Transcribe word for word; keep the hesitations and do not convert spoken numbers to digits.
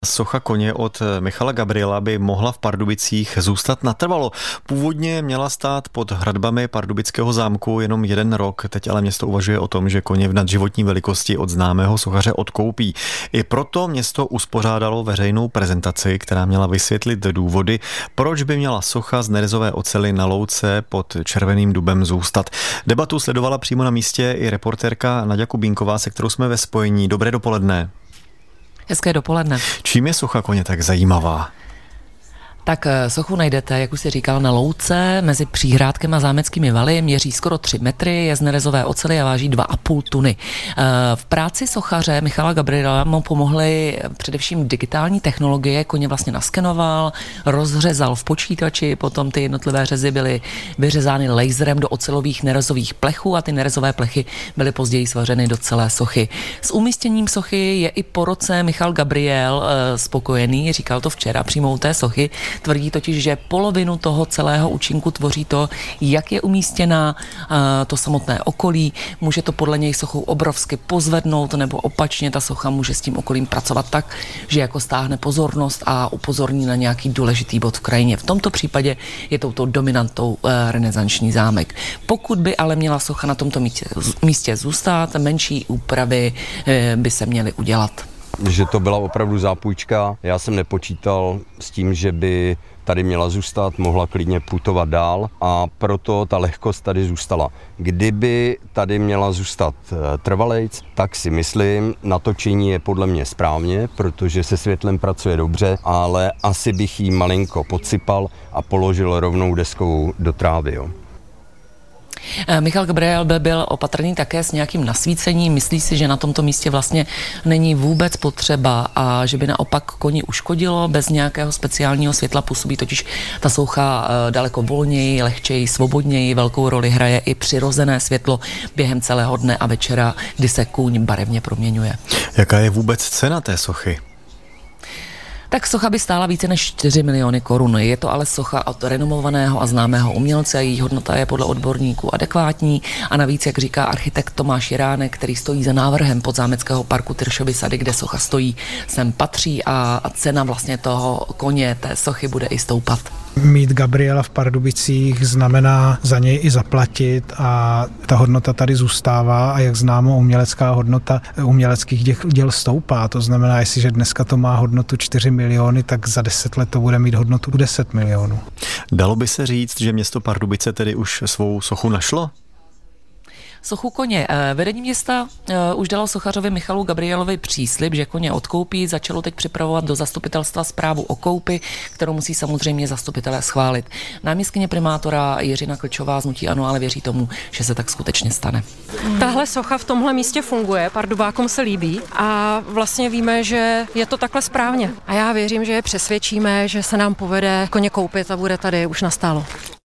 Socha koně od Michala Gabriela by mohla v Pardubicích zůstat natrvalo. Původně měla stát pod hradbami pardubického zámku jenom jeden rok, teď ale město uvažuje o tom, že koně v nadživotní velikosti od známého sochaře odkoupí. I proto město uspořádalo veřejnou prezentaci, která měla vysvětlit důvody, proč by měla socha z nerezové oceli na louce pod Červeným dubem zůstat. Debatu sledovala přímo na místě i reportérka Naďa Kubínková, se kterou jsme ve spojení. Dobré dopoledne. Hezké dopoledne. Čím je socha koně tak zajímavá? Tak sochu najdete, jak už jsi říkal, na louce mezi Příhrádkem a Zámeckými valy, měří skoro tři metry, je z nerezové oceli a váží dva a půl tuny. V práci sochaře Michala Gabriela mu pomohly především digitální technologie, koně vlastně naskenoval, rozřezal v počítači, potom ty jednotlivé řezy byly vyřezány laserem do ocelových nerezových plechů a ty nerezové plechy byly později svařeny do celé sochy. S umístěním sochy je i po roce Michal Gabriel spokojený, říkal to včera přímo u té sochy. Tvrdí totiž, že polovinu toho celého účinku tvoří to, jak je umístěná to samotné okolí. Může to podle něj sochou obrovsky pozvednout, nebo opačně ta socha může s tím okolím pracovat tak, že jako stáhne pozornost a upozorní na nějaký důležitý bod v krajině. V tomto případě je touto dominantou renesanční zámek. Pokud by ale měla socha na tomto místě, místě zůstat, menší úpravy by se měly udělat. Že to byla opravdu zápůjčka. Já jsem nepočítal s tím, že by tady měla zůstat, mohla klidně putovat dál a proto ta lehkost tady zůstala. Kdyby tady měla zůstat trvalejc, tak si myslím, natočení je podle mě správně, protože se světlem pracuje dobře, ale asi bych jí malinko podsypal a položil rovnou deskou do trávy. Jo. Michal Gabriel by byl opatrný také s nějakým nasvícením. Myslí si, že na tomto místě vlastně není vůbec potřeba a že by naopak koni uškodilo. Bez nějakého speciálního světla působí totiž ta socha daleko volněji, lehčeji, svobodněji. Velkou roli hraje i přirozené světlo během celého dne a večera, kdy se kůň barevně proměňuje. Jaká je vůbec cena té sochy? Tak socha by stála více než čtyři miliony korun. Je to ale socha od renomovaného a známého umělce a její hodnota je podle odborníků adekvátní. A navíc, jak říká architekt Tomáš Jiránek, který stojí za návrhem podzámeckého parku Tyršovy sady, kde socha stojí, sem patří a cena vlastně toho koně, té sochy bude i stoupat. Mít Gabriela v Pardubicích znamená za něj i zaplatit a ta hodnota tady zůstává a jak známo, umělecká hodnota uměleckých děl stoupá. To znamená, jestliže dneska to má hodnotu čtyři miliony, tak za deset let to bude mít hodnotu deset milionů. Dalo by se říct, že město Pardubice tedy už svou sochu našlo? Sochu koně. Vedení města už dalo sochařovi Michalu Gabrielovi příslib, že koně odkoupí. Začalo teď připravovat do zastupitelstva zprávu o koupi, kterou musí samozřejmě zastupitelé schválit. Náměstkyně primátora Jiřina Klčová z hnutí ANO ale věří tomu, že se tak skutečně stane. Tahle socha v tomhle místě funguje, Pardubákům se líbí a vlastně víme, že je to takhle správně. A já věřím, že je přesvědčíme, že se nám povede koně koupit a bude tady už nastálo.